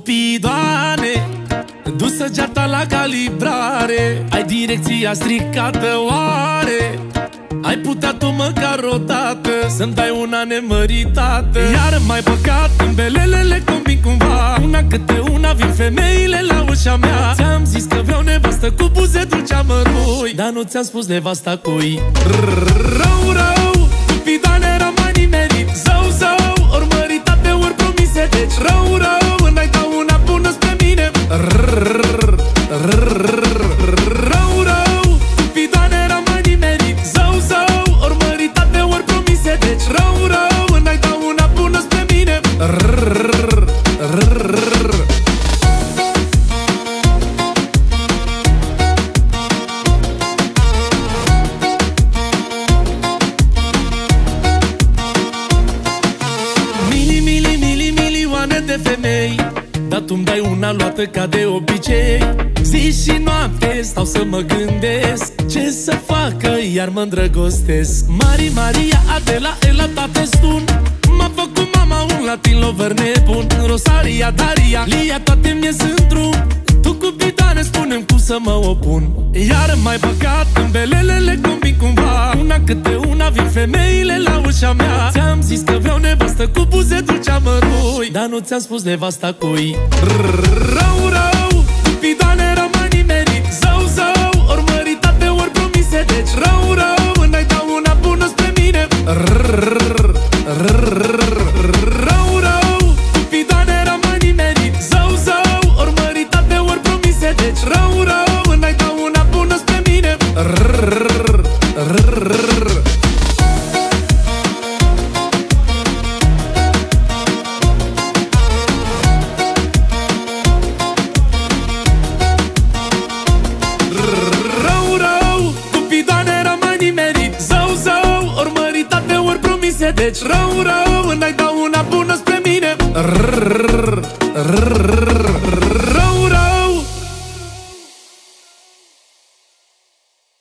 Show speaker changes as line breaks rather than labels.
Cupidoane, dusă gearta la calibrare, ai direcția stricată oare? Ai putea tu măcar o dată să-mi dai una nemăritată? Iar mai păcat, în belele le combin cumva, una câte una vin femeile la ușa mea. Ți-am zis că vreau nevastă cu buze dulce amărui, dar nu ți-am spus nevasta cui. Rău, rău, cupidoane, rămâi nimerit. Zău, zău, ori măritate, ori promise. Deci rău, rău, înainte dau una bună spre mine. Rău, rău, cupidoane, rămâi nimerit. Zău, zău, ori măritate, ori promise. Deci rău, rău, înainte dau una bună spre mine. Milioane de femei, dar tu-mi dai una luată ca de obicei. Zi și noapte stau să mă gândesc ce să fac, că iar mă îndrăgostesc. Maria, Adela, Ela, tate stun. M-a făcut mama un latin lover nebun. Rosaria, Daria, Lia, toate mie sunt drum. Tu cupidoane, spune-mi cum să mă opun. Iar mai păcat, în belele le combin cumva, una câte una vin femeile la ușa mea. Ți-am zis că vreau nevastă cu buze dulce amărui, dar nu ți-am spus nevasta cui. Rău, rău, cupidoane, rămâi nimerit. Zău, zău, ori măritate, ori promise. Deci rău, rău, înainte dau una bună spre mine. Rău, rău, cupidoane, rămâi nimerit. Zău, zău, ori măritate, ori promise. Deci rău, rău, înainte dau una bună spre mine. Rău, rău, cupidoane, rămâi nimerit. Zău, zău, ori măritate, ori promise. Deci rău, rău, înainte dau una bună spre mine.